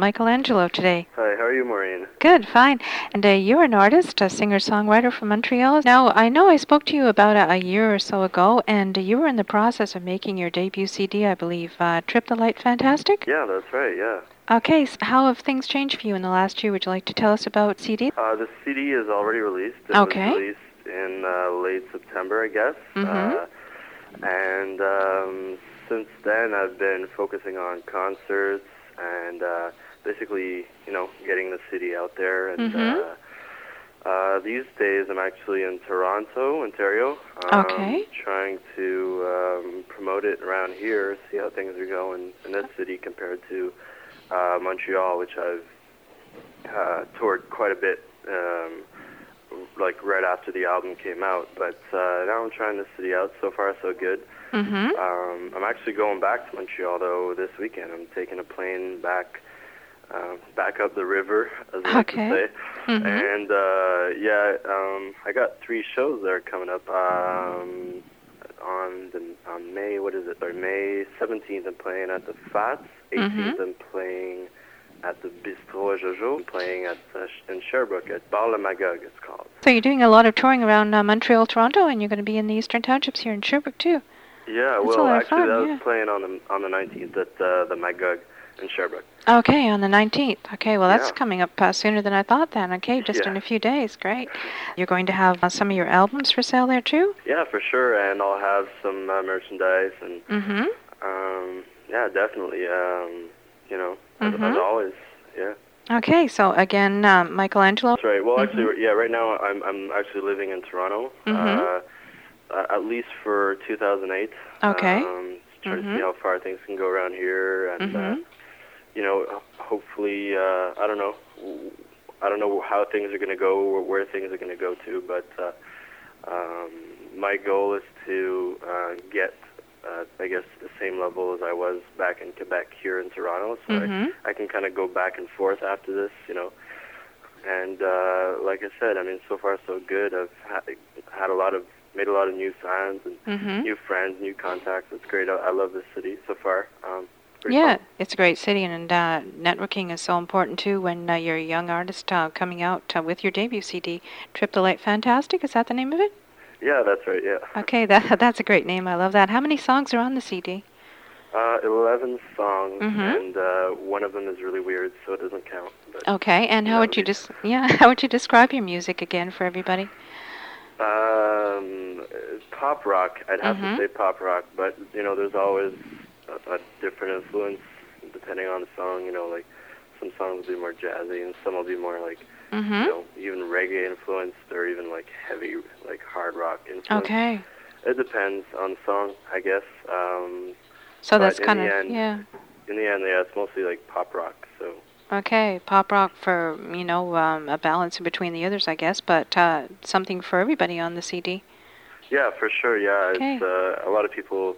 Michelangelo today. Hi, how are you, Maureen? Good, fine. And you're an artist, a singer-songwriter from Montreal. Now, I know I spoke to you about a year or so ago, and you were in the process of making your debut CD, I believe, Trip the Light Fantastic? Yeah, that's right, yeah. Okay, so how have things changed for you in the last year? Would you like to tell us about CD? The CD is already released. It Okay. was released in late September, I guess. And since then, I've been focusing on concerts and basically, getting the CD out there. And these days, I'm actually in Toronto, Ontario. Okay. Trying to promote it around here, see how things are going in this city compared to Montreal, which I've toured quite a bit, like right after the album came out. But now I'm trying the city out. So far, so good. I'm actually going back to Montreal, though, this weekend. I'm taking a plane back up the river, as I like to say. And I got 3 shows there coming up. On May, May 17th, I'm playing at the Fats. 18th, I'm playing at the Bistro Jojo. I'm playing in Sherbrooke at Bar Le Magog, it's called. So you're doing a lot of touring around Montreal, Toronto, and you're going to be in the Eastern Townships here in Sherbrooke too. Yeah, That's well, actually, I was playing on the 19th at the Magog in Sherbrooke. Okay, on the 19th. Okay, well, that's coming up sooner than I thought then. Okay, just in a few days. Great. You're going to have some of your albums for sale there too? Yeah, for sure, and I'll have some merchandise and yeah, definitely. As always, yeah. Okay, so again, Michelangelo. That's right. Well, actually, right now I'm actually living in Toronto. At least for 2008. Okay. Trying to see how far things can go around here, and hopefully, I don't know how things are going to go or where things are going to go to, but my goal is to get, I guess, the same level as I was back in Quebec here in Toronto, so I can kind of go back and forth after this, And like I said, I mean, so far so good. I've made a lot of new fans and new friends, new contacts. It's great. I love this city so far. Yeah, it's a great city, and networking is so important too when you're a young artist coming out with your debut CD, Trip the Light Fantastic. Is that the name of it? Yeah, that's right, yeah. Okay, that's a great name. I love that. How many songs are on the CD? 11 songs, and one of them is really weird, so it doesn't count. But, okay, and how would you describe your music again for everybody? Pop rock. I'd have to say pop rock, but there's always a different influence depending on the song. Like some songs will be more jazzy, and some will be more like even reggae influenced, or even like heavy, like hard rock influenced. Okay. It depends on the song, I guess. So that's kind of In the end, yeah, it's mostly like pop rock. So. Okay, pop rock for a balance in between the others, I guess, but something for everybody on the CD. Yeah, for sure. Yeah, okay. It's a lot of people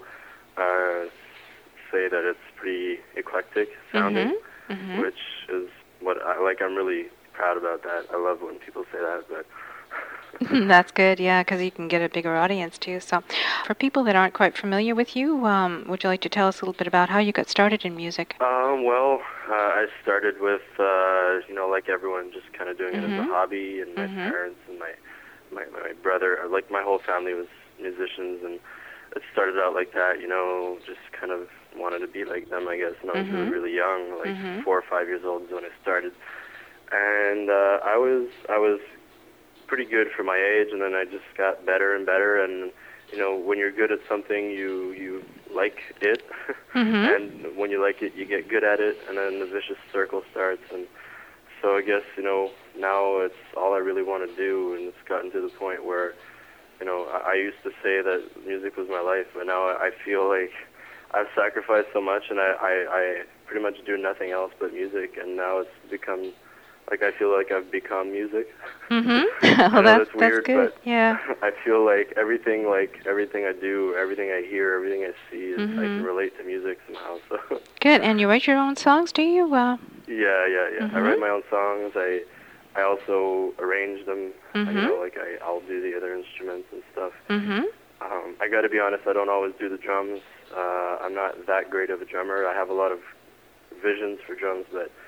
say that it's pretty eclectic sounding, which is what I like. I'm really proud about that. I love when people say that, but. That's good, yeah, because you can get a bigger audience too. So, for people that aren't quite familiar with you, would you like to tell us a little bit about how you got started in music? I started with, like everyone, just kind of doing it as a hobby, and my parents and my brother, like my whole family was musicians, and it started out like that, just kind of wanted to be like them, I guess, and I was really, really young, like 4 or 5 years old is when I started, and I was pretty good for my age, and then I just got better and better, and when you're good at something, you like it, and when you like it, you get good at it, and then the vicious circle starts, and so I guess, now it's all I really want to do, and it's gotten to the point where, I used to say that music was my life, but now I feel like I've sacrificed so much, and I pretty much do nothing else but music, and now it's become, like, I feel like I've become music. Well, that's weird, that's good. But yeah. I feel like everything I do, everything I hear, everything I see, I can relate to music somehow. So. Good, and you write your own songs, do you? Yeah. I write my own songs. I also arrange them. I'll do the other instruments and stuff. I got to be honest, I don't always do the drums. I'm not that great of a drummer. I have a lot of visions for drums, but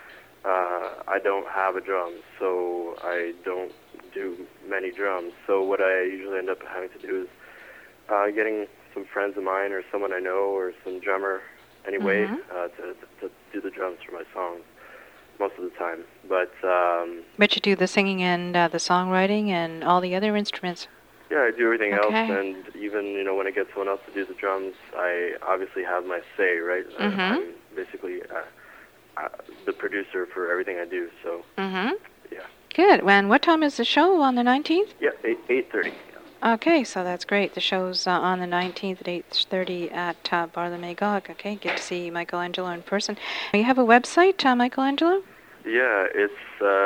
I don't have a drum, so I don't do many drums. So what I usually end up having to do is getting some friends of mine or someone I know or some drummer anyway to do the drums for my songs most of the time. But you do the singing and the songwriting and all the other instruments. Yeah, I do everything else, and even when I get someone else to do the drums, I obviously have my say, right? I'm basically the producer for everything I do. So yeah. Good. And what time is the show on the 19th? Yeah, 8:30. Okay, so that's great. The show's on the 19th at 8:30 at Bar the Magog. Okay, get to see Michelangelo in person. You have a website, Michelangelo? Yeah, it's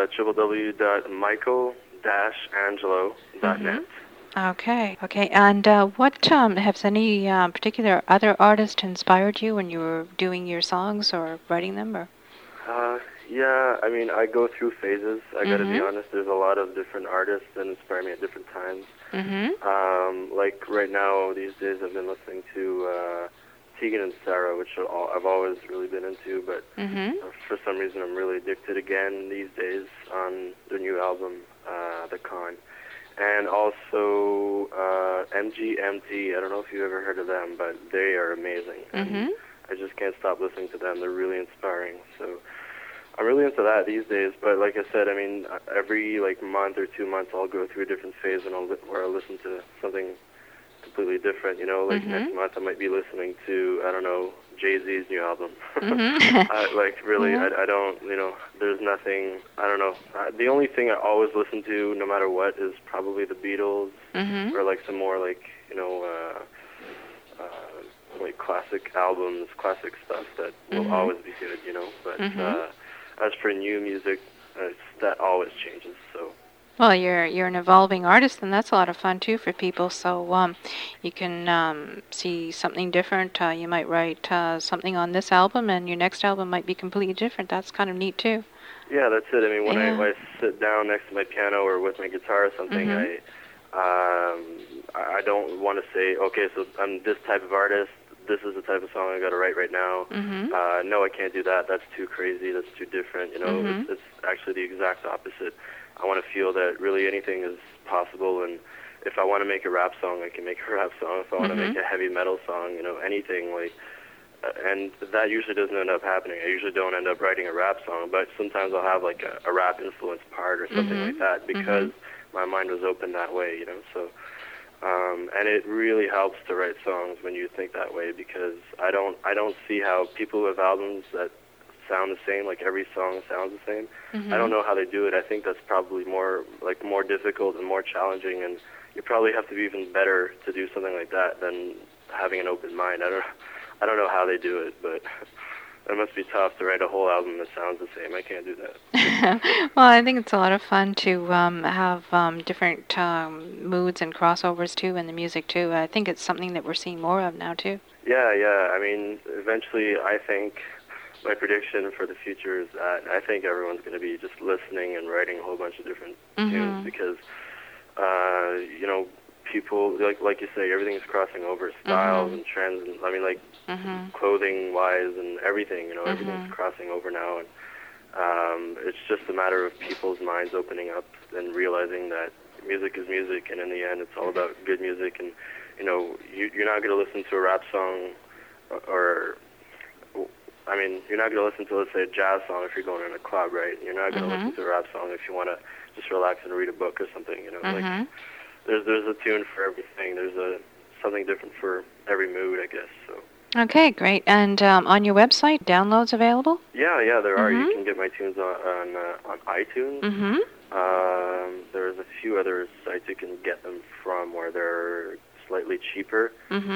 www.michael-angelo.net. Okay. And what has any particular other artist inspired you when you were doing your songs or writing them? Or? Yeah, I mean, I go through phases. I got to be honest. There's a lot of different artists that inspire me at different times. Like right now, these days, I've been listening to Tegan and Sara, which I've always really been into, but for some reason, I'm really addicted again these days on their new album, The Con. And also MGMT. I don't know if you've ever heard of them, but they are amazing. I just can't stop listening to them. They're really inspiring. So I'm really into that these days. But like I said, I mean, every month or 2 months, I'll go through a different phase where I'll listen to something completely different. Next month I might be listening to, I don't know, Jay-Z's new album. Really, I don't, there's nothing, I don't know. The only thing I always listen to, no matter what, is probably the Beatles, or some more classic albums, classic stuff that will always be good, But as for new music, that always changes, so. Well, you're an evolving artist, and that's a lot of fun too for people. So you can see something different. You might write something on this album, and your next album might be completely different. That's kind of neat too. Yeah, that's it. I mean, when I sit down next to my piano or with my guitar or something, I don't want to say, okay, so I'm this type of artist. This is the type of song I got to write right now. No, I can't do that. That's too crazy. That's too different. It's actually the exact opposite. I want to feel that really anything is possible, and if I want to make a rap song, I can make a rap song. If I want to make a heavy metal song, anything and that usually doesn't end up happening. I usually don't end up writing a rap song, but sometimes I'll have a rap influenced part or something like that because my mind was open that way, So, and it really helps to write songs when you think that way because I don't see how people who have albums that sound the same, every song sounds the same. I don't know how they do it. I think that's probably more difficult and more challenging, and you probably have to be even better to do something like that than having an open mind. I don't know how they do it, but it must be tough to write a whole album that sounds the same. I can't do that. Well, I think it's a lot of fun to have different moods and crossovers too in the music too. I think it's something that we're seeing more of now too. Yeah. I mean, eventually, I think my prediction for the future is that I think everyone's going to be just listening and writing a whole bunch of different tunes because, people, like you say, everything's crossing over styles and trends. And I mean, clothing-wise and everything, everything's crossing over now. And it's just a matter of people's minds opening up and realizing that music is music, and in the end, it's all about good music. And, you're not going to listen to a rap song you're not going to listen to, let's say, a jazz song if you're going in a club, right? You're not going to listen to a rap song if you want to just relax and read a book or something, There's a tune for everything. There's something different for every mood, I guess, so. Okay, great. And on your website, downloads available? Yeah, there are. You can get my tunes on iTunes. There's a few other sites you can get them from where they're slightly cheaper.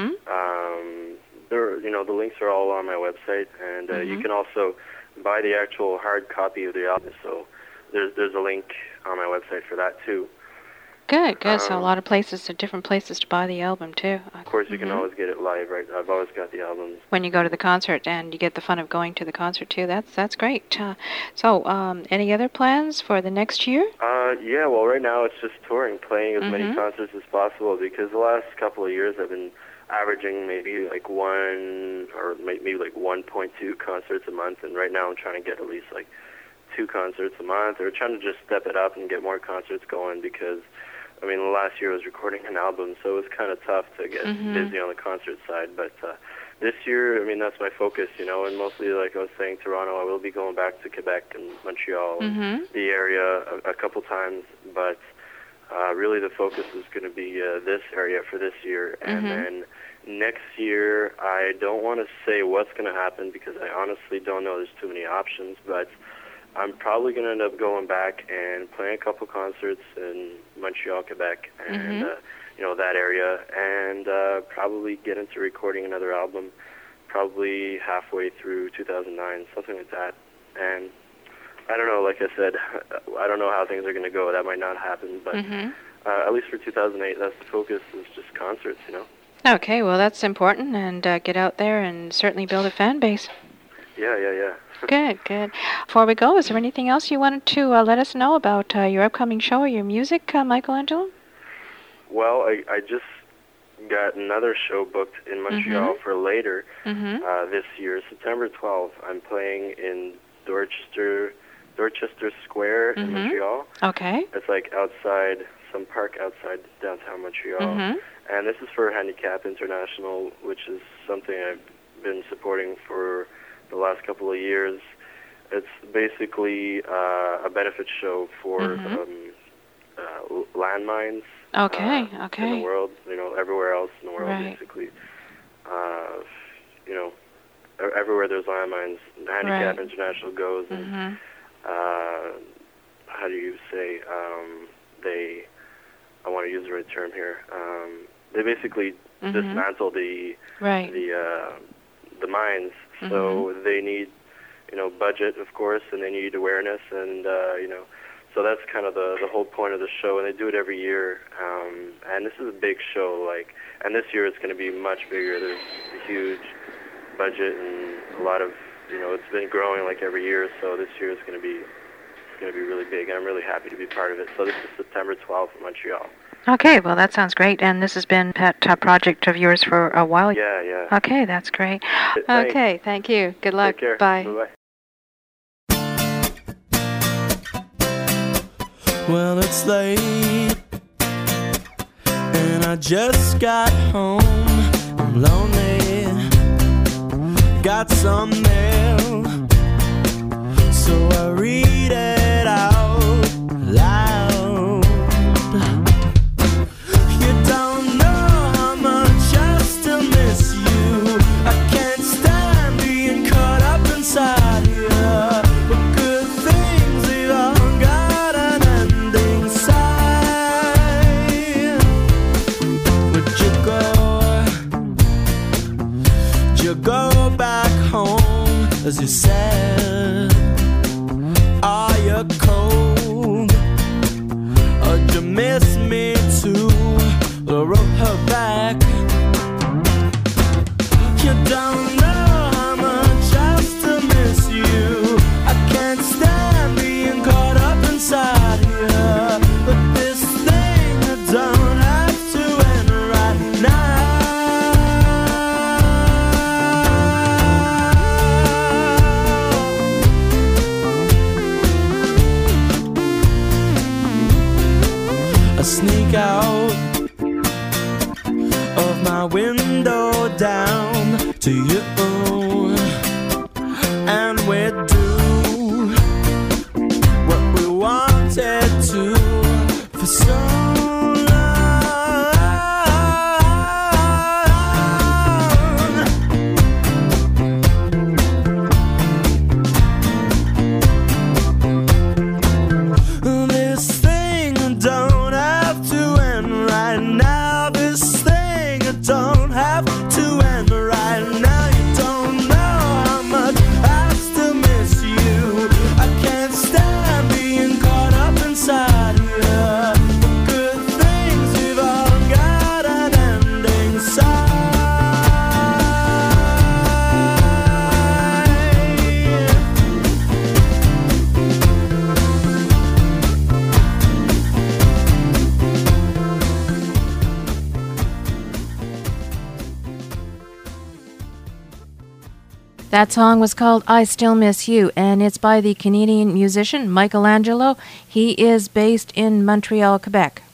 The links are all on my website, and you can also buy the actual hard copy of the album. So there's a link on my website for that too. Good. So a lot of different places to buy the album too. Of course, you can always get it live, right? I've always got the albums. When you go to the concert, and you get the fun of going to the concert too. That's great. So, any other plans for the next year? Yeah. Well, right now it's just touring, playing as many concerts as possible because the last couple of years I've been averaging maybe 1 or maybe 1.2 concerts a month, and right now I'm trying to get at least 2 concerts a month, or trying to just step it up and get more concerts going, because I mean, the last year I was recording an album, so it was kind of tough to get busy on the concert side. But this year, I mean, that's my focus, you know, and mostly, like I was saying, Toronto. I will be going back to Quebec and Montreal, the area a couple times, but really the focus is going to be this area for this year. And then next year, I don't want to say what's going to happen, because I honestly don't know. There's too many options, but I'm probably going to end up going back and playing a couple concerts in Montreal, Quebec, and you know, that area, and probably get into recording another album, probably halfway through 2009, something like that. And I don't know, like I said, I don't know how things are going to go. That might not happen, but at least for 2008, that's the focus, is just concerts, you know. Okay, well, that's important, and get out there and certainly build a fan base. Yeah. Good. Before we go, is there anything else you wanted to let us know about your upcoming show or your music, Michelangelo? Well, I just got another show booked in Montreal for later this year, September 12th. I'm playing in Dorchester Square in Montreal. Okay. It's like outside, some park outside downtown Montreal. And this is for Handicap International, which is something I've been supporting for the last couple of years. It's basically a benefit show for landmines in the world, you know, everywhere else in the world, basically. You know, everywhere there's landmines, Handicap International goes, and how do you say, I want to use the right term here, they basically dismantle the mines. So they need, you know, budget, of course, and they need awareness, and you know, so that's kind of the whole point of the show, and they do it every year. And this is a big show, like, and this year it's going to be much bigger. There's a huge budget and a lot of, you know, it's been growing like every year. So this year it's going to be really big, and I'm really happy to be part of it. So this is September 12th in Montreal. Okay, well, that sounds great. And this has been a pet project of yours for a while. Yeah. Okay, that's great. Okay, thank you. Good luck. Take care. Bye. Bye-bye. Well, it's late, and I just got home. I'm lonely, got some mail, so I read it out loud. You don't know how much I still miss you. I can't stand being caught up inside here. But good things, they all got an ending side. Would you go back home, as you said? Are you cold? Or do you miss me too? Well, I wrote her back. You don't know how much I still miss you. I can't stand being caught up inside here. But this thing I don't have to end right now. I sneak out of my window down to you, and we do what we wanted to for so long. This thing don't have to end right now. This thing don't have to end right now. You don't know how much I still miss you. I can't stand being caught up inside here. That song was called I Still Miss You, and it's by the Canadian musician Michelangelo. He is based in Montreal, Quebec.